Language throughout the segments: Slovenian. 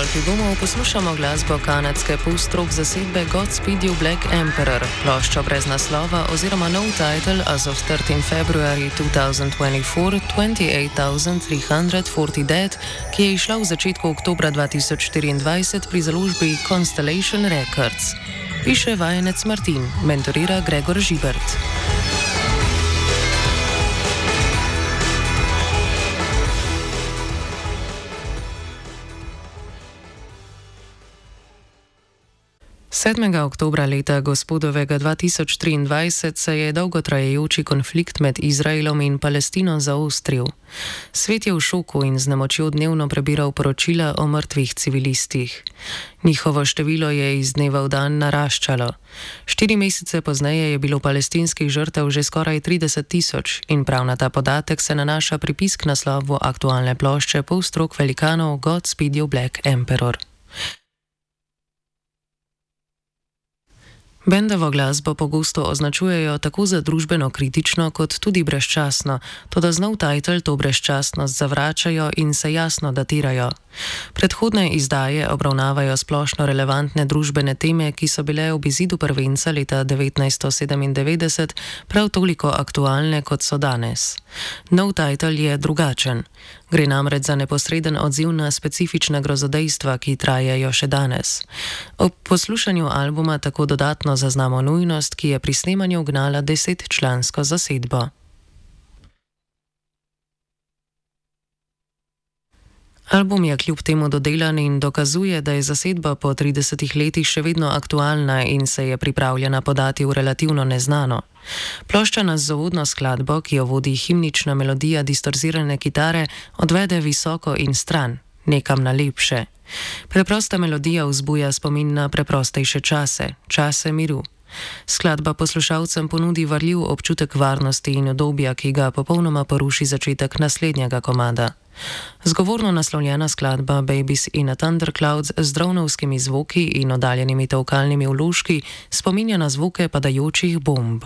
folky boomov poslušamo glasbo kanadske post-rock zasedbe Godspeed You Black Emperor, ploščo brez naslova oziroma no title as of 13 February 2024, 28,340 Dead, ki je išla v začetku oktobra 2024 pri založbi Constellation Records. Piše vajenec Martin, mentorira Gregor Žibert. Sedmega oktobra leta gospodovega 2023 se je dolgotrajajoči konflikt med Izraelom in Palestino zaostril. Svet je v šoku in z nemočjo dnevno prebiral poročila o mrtvih civilistih. Njihovo število je iz dneva v dan naraščalo. 4 mesece pozneje je bilo palestinskih žrtev že skoraj 30,000 in prav na ta podatek se nanaša pripis k naslovu aktualne plošče post-rock velikanov Godspeed You Black Emperor. Bendovo glasbo pogosto označujejo tako za družbeno kritično kot tudi brezčasno, toda z no title to brezčasnost zavračajo in se jasno datirajo. Predhodne izdaje obravnavajo splošno relevantne družbene teme, ki so bile ob izidu prvenca leta 1997 prav toliko aktualne, kot so danes. No title je drugačen. Gre namreč za neposreden odziv na specifična grozodejstva, ki trajajo še danes. Ob poslušanju albuma tako dodatno zaznamo nujnost, ki je pri snemanju gnala 10-člansko zasedbo. Album je kljub temu dodelan in dokazuje, da je zasedba po 30 letih še vedno aktualna in se je pripravljena podati v relativno neznano. Plošča nas z uvodno skladbo, ki jo vodi himnična melodija distorzirane kitare, odvede visoko in stran, nekam na lepše. Preprosta melodija vzbuja spomin na preprostejše čase, čase miru. Skladba poslušalcem ponudi varljiv občutek varnosti in udobja, ki ga popolnoma poruši začetek naslednjega komada. Zgovorno naslovljena skladba Babies in a Thunderclouds z dronovskimi zvoki in oddaljenimi tolkalnimi vložki spominja na zvoke padajočih bomb.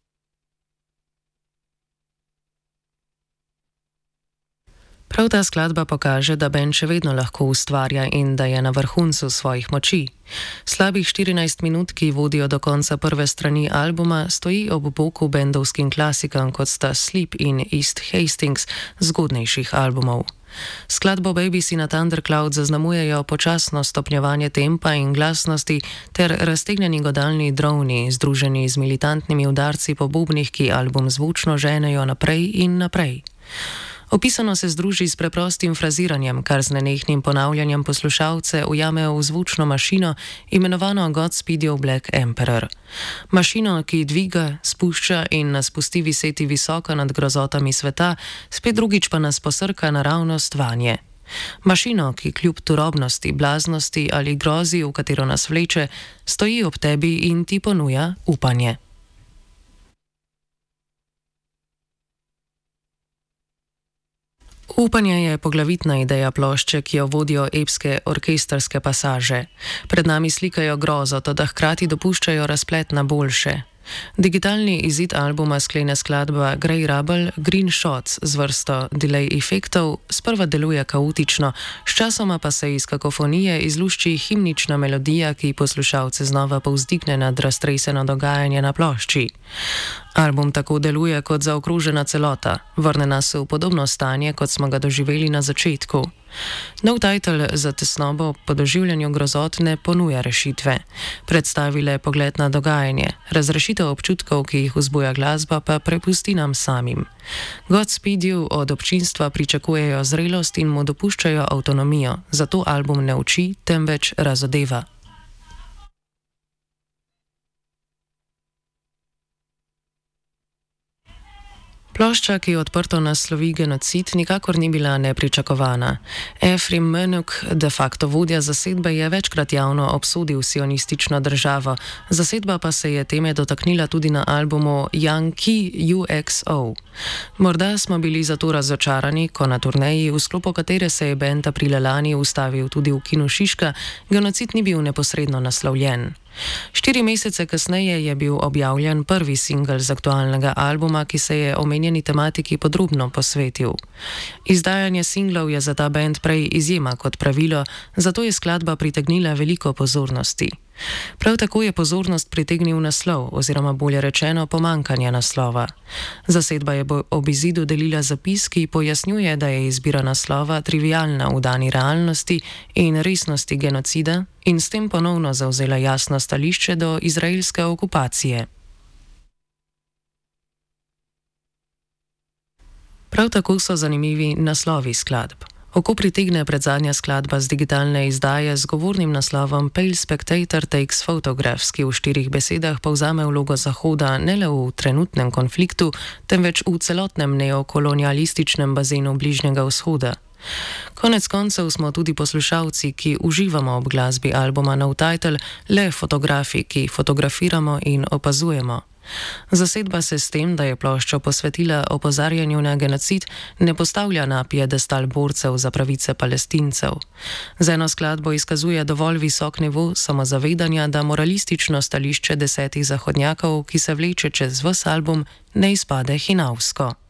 Prav ta skladba pokaže, da bend še vedno lahko ustvarja in da je na vrhuncu svojih moči. Slabih 14 minut, ki vodijo do konca prve strani albuma, stoji ob boku bendovskim klasikam, kot sta Sleep in East Hastings, zgodnejših albumov. Skladbo Babies in a Thundercloud zaznamujejo počasno stopnjevanje tempa in glasnosti ter raztegnjeni godalni drovni, združeni z militantnimi udarci po bubnih, ki album zvučno ženejo naprej in naprej. Opisano se združi s preprostim fraziranjem, kar z nenehnim ponavljanjem poslušalce ujame v zvučno mašino, imenovano Godspeed You Black Emperor. Mašino, ki dviga, spušča in nas pusti viseti visoko nad grozotami sveta, spet drugič pa nas posrka naravnost vanje. Mašino, ki kljub turobnosti, blaznosti ali grozi, v katero nas vleče, stoji ob tebi in ti ponuja upanje. Upanje je poglavitna ideja plošče, ki jo vodijo epske orkestrske pasaže. Pred nami slikajo grozo, toda hkrati dopuščajo razplet na boljše. Digitalni izid albuma sklene skladba Grey Rubble Green Shots z vrsto delay efektov, sprva deluje kaotično, sčasoma pa se iz kakofonije izlušči himnična melodija, ki poslušalce znova povzdigne nad raztreseno dogajanje na plošči. Album tako deluje kot zaokrožena celota, vrne nas v podobno stanje, kot smo ga doživeli na začetku. No title za tesnobo po doživljanju grozot ne ponuja rešitve. Predstavi le pogled na dogajanje, razrešitev občutkov, ki jih vzbuja glasba, pa prepusti nam samim. Godspeed You od občinstva pričakujejo zrelost in mu dopuščajo avtonomijo, zato album ne uči, temveč razodeva. Plošča, ki odprto naslovi genocid, nikakor ni bila nepričakovana. Efrem Menuk, de facto vodja zasedbe, je večkrat javno obsodil sionistično državo, zasedba pa se je teme dotaknila tudi na albumu Yankee UXO. Morda smo bili zato razočarani, ko na turneji, v sklopu katere se je bend aprila lani ustavil tudi v kinu Šiška, genocid ni bil neposredno naslovljen. 4 mesece kasneje je bil objavljen prvi singel z aktualnega albuma, ki se je omenjeni tematiki podrobno posvetil. Izdajanje singlov je za ta bend prej izjema kot pravilo, zato je skladba pritegnila veliko pozornosti. Prav tako je pozornost pritegnil naslov, oziroma bolje rečeno pomankanje naslova. Zasedba je ob izidu delila zapis, ki pojasnjuje, da je izbira naslova trivialna v dani realnosti in resnosti genocida in s tem ponovno zavzela jasno stališče do izraelske okupacije. Prav tako so zanimivi naslovi skladb. Oko pritegne predzadnja skladba z digitalne izdaje z govornim naslovom Pale Spectator Takes Photographs, ki v 4 besedah povzame vlogo Zahoda ne le v trenutnem konfliktu, temveč v celotnem neokolonialističnem bazenu Bližnjega vzhoda. Konec koncev smo tudi poslušalci, ki uživamo ob glasbi albuma No Title, le fotografi, ki fotografiramo in opazujemo. Zasedba se s tem, da je ploščo posvetila opozarjanju na genocid, ne postavlja na piedestal borcev za pravice Palestincev. Z eno skladbo izkazuje dovolj visok nivo samozavedanja, da moralistično stališče 10 zahodnjakov, ki se vleče čez ves album, ne izpade hinavsko.